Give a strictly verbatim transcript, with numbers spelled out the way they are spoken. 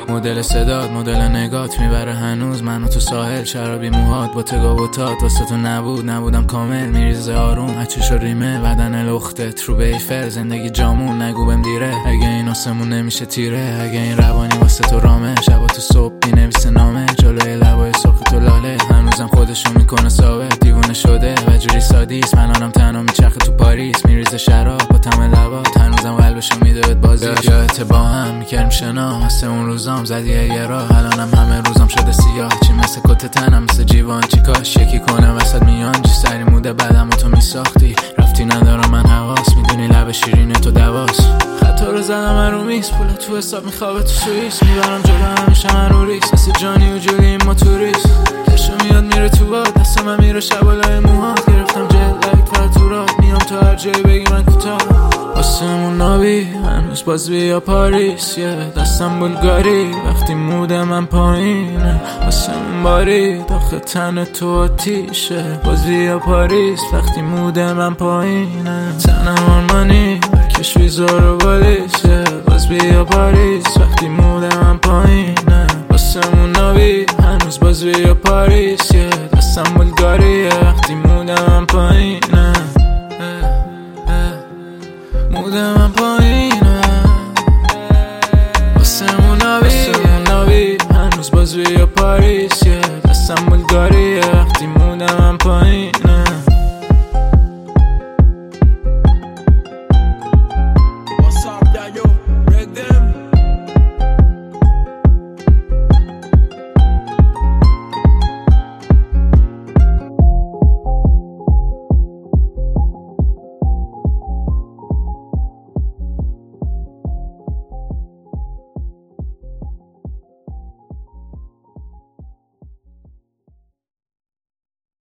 مدل صدات مدل نگات میبره هنوز منو تو ساحل، شرابی موهات با تگا و تات واسه تو نبود نبودم کامل، میریزه آروم هچیش و ریمه بدن لختت رو بیفر، زندگی جامون نگو بهم دیره، اگه این آسمون نمیشه تیره، اگه این روانی واسه تو رامه، شبا تو صبح بینویسه نامه جلوی لبای سرخ تو لاله، هنوزم خودشو میکنه ثابت، دیوونه شده و جوری سادیس، من آنم تنها میچرخه تو پاریس، میریزه شراب با طعم لبات، هنوزم قلبشو میده بهت بازی، یادت با هم میکردیم شنا مثل اون روزام، زدی یه راه الانم همه روزام شده سیاه، چی مثل کت تنم مثل جیوان، چی کاش یکی کنه وسط میان، چی سری موده بعدم تو میساختی، رفتی ندارم من حواس، میدونی لب شیرین تو دواس، خطا رو زدم من رو میز، پول تو حساب میخوابه تو سوئیس، میبرم جلو همیشه من رو ریس، مثل جانی و جولی این ما توریست، کشو میاد میره تو باد، دست من میره شبالای موهات، گرفتم جلد لک فرطورات، میام تو هر جایی بگی من کوتاه، آسمون نابی هنوز باز بیا پاریس، یه دستم بلگاری وقتی مود من پایینه، آسمون باری داخل تن تو آتیشه، باز بیا پاریس وقتی مود من پایینه، تنم آلمانی بکش ویزا رو بالیشه، باز بیا پاریس وقتی مود من پایینه، آسمون نابی هنوز باز بیا پاریس، یه دستم بلگاریه وقتی مود من پایینه، مود من پایینه، آسمون نابی هنوز باز بیا پاریس، یه دستم بلگاریه